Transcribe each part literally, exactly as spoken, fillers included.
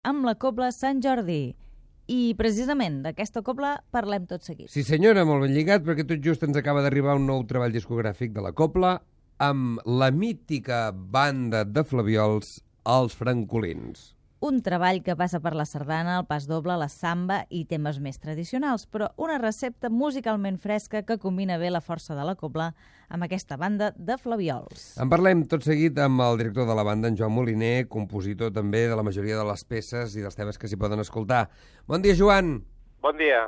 amb la Cobla Sant Jordi. I precisament d'aquesta cobla parlem tot seguit. Sí senyora, molt ben lligat, perquè tot just ens acaba d'arribar un nou treball discogràfic de la Cobla amb la mítica banda de Flabiols, els Francolins. Un treball que passa per la sardana, el pas doble, la samba i temes més tradicionals, però una recepta musicalment fresca que combina bé la força de la cobla amb aquesta banda de Flabiols. En parlem tot seguit amb el director de la banda, en Joan Moliner, compositor també de la majoria de les peces i dels temes que s'hi poden escoltar. Bon dia, Joan! Bon dia!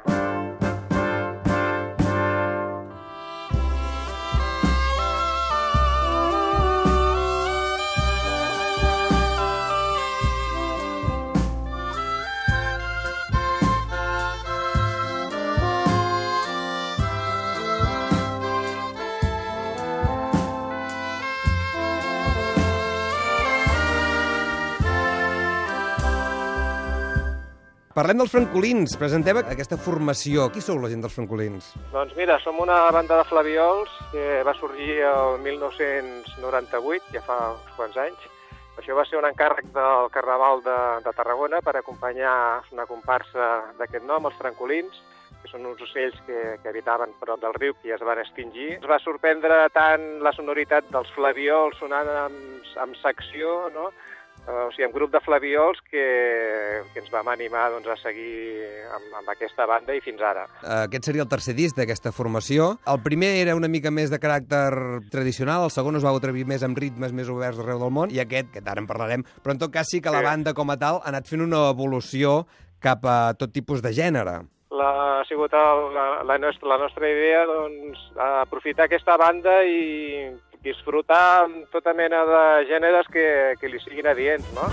Parlem dels Francolins. Presenteu aquesta formació. Qui sou la gent dels Francolins? Doncs mira, som una banda de Flabiols que va sorgir el mil nou-cents noranta-vuit, ja fa uns quants anys. Això va ser un encàrrec del Carnaval de, de Tarragona per acompanyar una comparsa d'aquest nom, els Francolins, que són uns ocells que, que habitaven prop del riu, que ja es van extingir. Ens va sorprendre tant la sonoritat dels Flabiols sonant amb, amb secció, no?, Uh, o sigui, un grup de Flabiols que, que ens vam animar doncs, a seguir amb, amb aquesta banda i fins ara. Aquest seria el tercer disc d'aquesta formació. El primer era una mica més de caràcter tradicional, el segon es va atrevir més amb ritmes més oberts d'arreu del món, i aquest, que ara en parlarem, però en tot cas sí que sí. La banda com a tal ha anat fent una evolució cap a tot tipus de gènere. La, ha sigut el, la, la, nostra, la nostra idea doncs, aprofitar aquesta banda i disfrutar amb tota mena de gèneres que, que li siguin adients, no?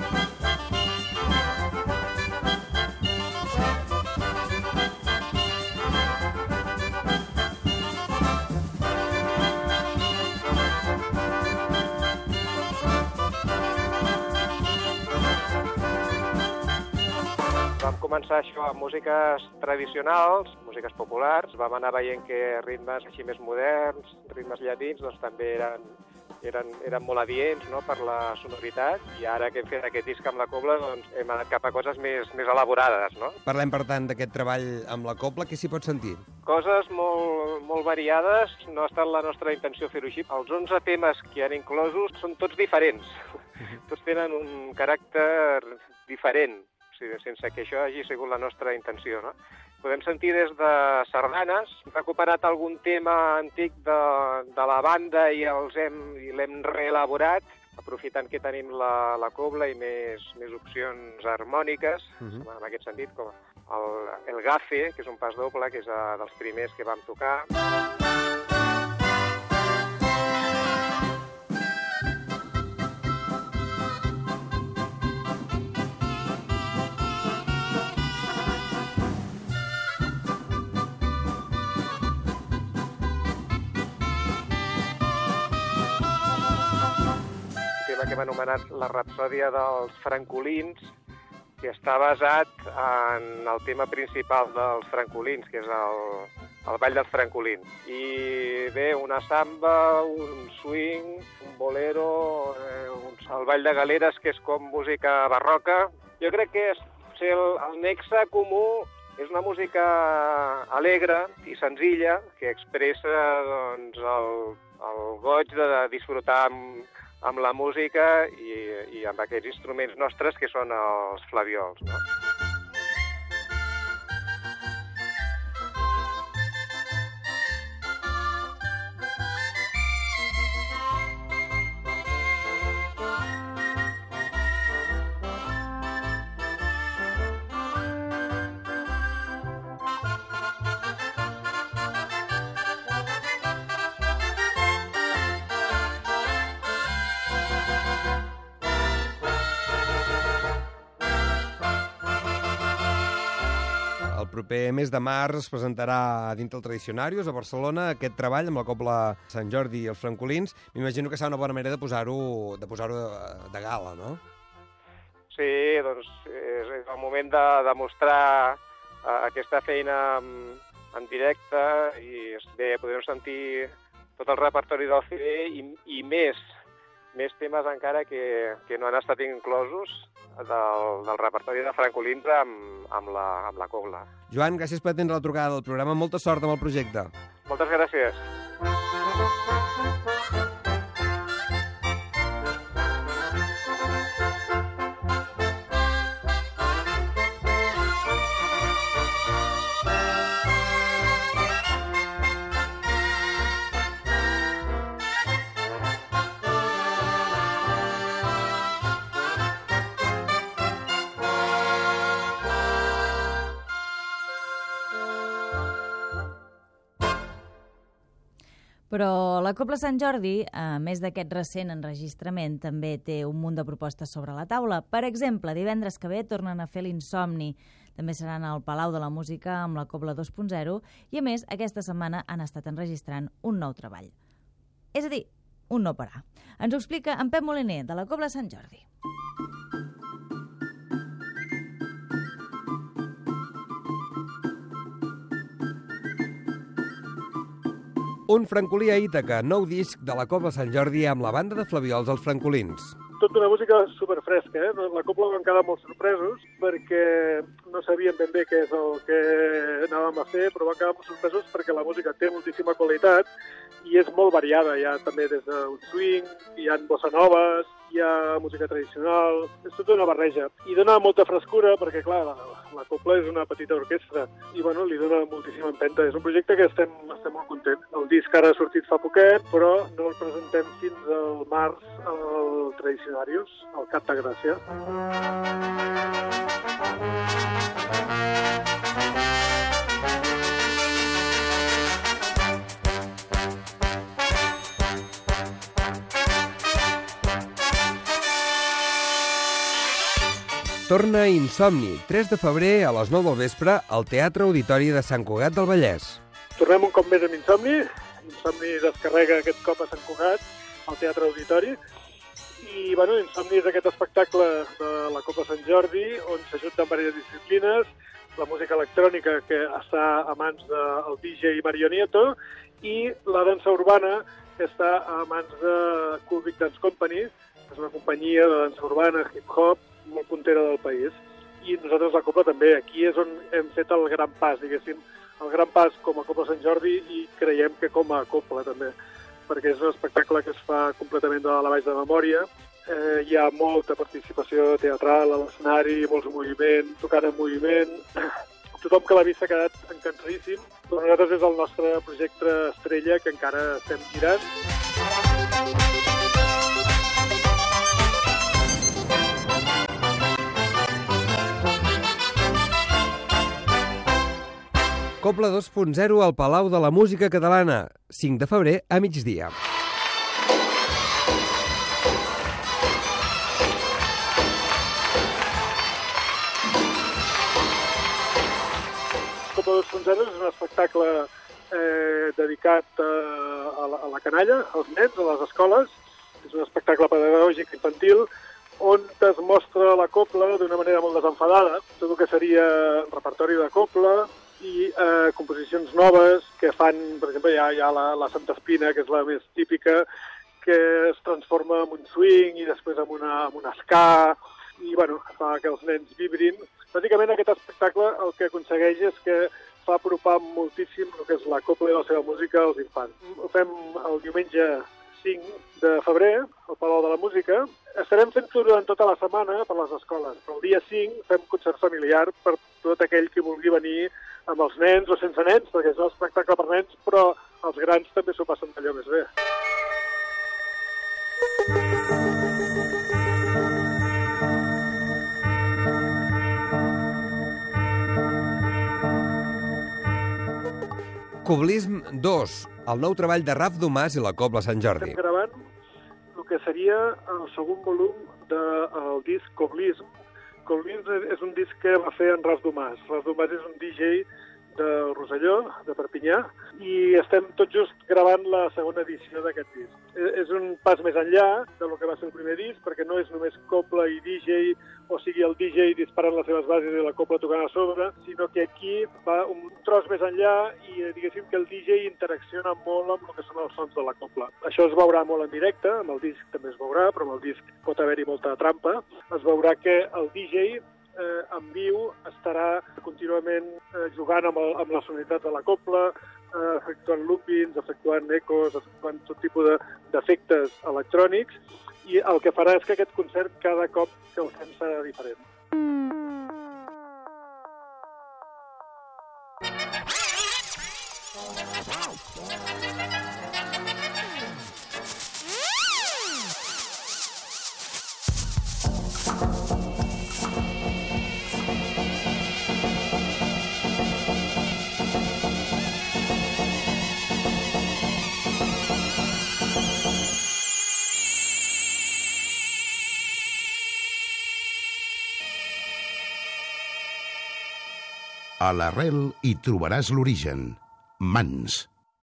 Vam començar això amb músiques tradicionals, músiques populars. Vam anar veient que ritmes així més moderns, ritmes llatins, doncs també eren, eren, eren molt adients, no?, per la sonoritat. I ara que hem fet aquest disc amb la Cobla, doncs hem anat cap a coses més, més elaborades, no? Parlem, per tant, d'aquest treball amb la Cobla. Què s'hi pot sentir? Coses molt, molt variades. No ha estat la nostra intenció fer-ho així. Els onze temes que hi han inclosos són tots diferents. Tots tenen un caràcter diferent, sense que això hagi sigut la nostra intenció, no? Podem sentir des de sardanes, hem recuperat algun tema antic de, de la banda i els hem i l'hem reelaborat, aprofitant que tenim la, la cobla i més, més opcions harmòniques, uh-huh. En aquest sentit, com el, el gafe, que és un pas doble, que és a, dels primers que vam tocar. Que hem anomenat la Rapsòdia dels Francolins, que està basat en el tema principal dels Francolins, que és el, el ball dels Francolins. I bé, una samba, un swing, un bolero, eh, un, el ball de galeres, que és com música barroca. Jo crec que és, el, el nexe comú és una música alegre i senzilla, que expressa doncs, el, el goig de disfrutar amb amb la música i, i amb aquests instruments nostres que són els Flabiols, no? El proper mes de març es presentarà dintre el Tradicionarius a Barcelona aquest treball amb la Cobla Sant Jordi i els Francolins. M'imagino que serà una bona manera de posar-ho de, posar-ho de, de gala, no? Sí, doncs és el moment de demostrar uh, aquesta feina en, en directe i bé, podrem sentir tot el repertori del C D i, i més, més temes encara que, que no han estat inclosos del, del repertori de francolins amb, amb, la, amb la cobla. Joan, gràcies per atendre la trucada del programa. Molta sort amb el projecte. Moltes gràcies. Però la Cobla Sant Jordi, a més d'aquest recent enregistrament, també té un munt de propostes sobre la taula. Per exemple, divendres que ve tornen a fer l'Insomni. També seran al Palau de la Música amb la Cobla dos punt zero i, a més, aquesta setmana han estat enregistrant un nou treball. És a dir, un no parar. Ens ho explica en Pep Moliner, de la Cobla Sant Jordi. Un francolí a Ítaca, nou disc de la Cobla Sant Jordi amb la banda de Flaviols els Francolins. Tot una música superfresca, eh? La Cobla van quedar molt sorpresos perquè no sabien ben bé què és el que anàvem a fer, però van quedar molt sorpresos perquè la música té moltíssima qualitat i és molt variada. Hi ha també des d'un swing, hi ha bossa noves, hi ha música tradicional, és tota una barreja. I dona molta frescura perquè, clar, la, la Cobla és una petita orquestra i, bueno, li dona moltíssima empenta. És un projecte que estem, estem molt contents. El disc ara ha sortit fa poquet, però no el presentem fins al març al Tradicionarius, al Cap de Gràcia. Torna Insomni, tres de febrer a les nou del vespre al Teatre Auditori de Sant Cugat del Vallès. Tornem un cop més amb Insomni. Insomni descarrega aquest cop a Sant Cugat, al Teatre Auditori. I, bueno, Insomni és aquest espectacle de la Cobla Sant Jordi, on s'ajunten diverses disciplines, la música electrònica, que està a mans del D J Mario Nieto, i la dansa urbana, que està a mans de Cool Big Dance Company, que és una companyia de dansa urbana, hip-hop, molt puntera del país. I nosaltres, la Cobla, també. Aquí és on hem fet el gran pas, diguéssim, el gran pas com a Cobla Sant Jordi i creiem que com a Cobla, també, perquè és un espectacle que es fa completament de la baix de memòria. Eh, hi ha molta participació teatral a l'escenari, molts moviments, tocant en moviment. Tothom que l'ha vist s'ha quedat encantadíssim. Per nosaltres és el nostre projecte estrella que encara estem girant. Cobla dos punt zero al Palau de la Música Catalana, cinc de febrer a migdia. Cobla dos punt zero és un espectacle eh, dedicat a, a, la, a la canalla, als nens, a les escoles. És un espectacle pedagògic infantil on es mostra la cobla d'una manera molt desenfadada, tot el que seria repertori de cobla, i eh, composicions noves que fan, per exemple, hi ha, hi ha la, la Santa Espina, que és la més típica, que es transforma en un swing i després en una, en una ska, i bueno, fa que els nens vibrin. Bàsicament aquest espectacle el que aconsegueix és que fa apropar moltíssim el que és la cobla i la seva música als infants. Ho fem el diumenge cinc de febrer, al Palau de la Música. Estarem fent-ho durant tota la setmana per les escoles, però el dia cinc fem concert familiar per tot aquell que vulgui venir amb els nens o sense nens, perquè és un espectacle per nens, però els grans també s'ho passen allò més bé. Coblism dos, el nou treball de Raf Domàs i la Cobla Sant Jordi. Estem gravant el que seria el segon volum del disc Coblism. Coblism és un disc que va fer en Raf Domàs. Raf Domàs és un D J de Rosselló, de Perpinyà, i estem tot just gravant la segona edició d'aquest disc. És un pas més enllà del que va ser el primer disc, perquè no és només cobla i D J, o sigui, el D J disparant les seves bases i la cobla tocant a sobre, sinó que aquí va un tros més enllà i diguéssim que el D J interacciona molt amb el que són els sons de la cobla. Això es veurà molt en directe, amb el disc també es veurà, però amb el disc pot haver-hi molta trampa. Es veurà que el D J eh, en viu estarà contínuament eh, jugant amb, el, amb la sonoritat de la cobla, eh, efectuant loopings, efectuant ecos, efectuant tot tipus d'efectes de, electrònics, i el que farà és que aquest concert cada cop que el fem serà diferent. A l'arrel hi trobaràs l'origen. Mans.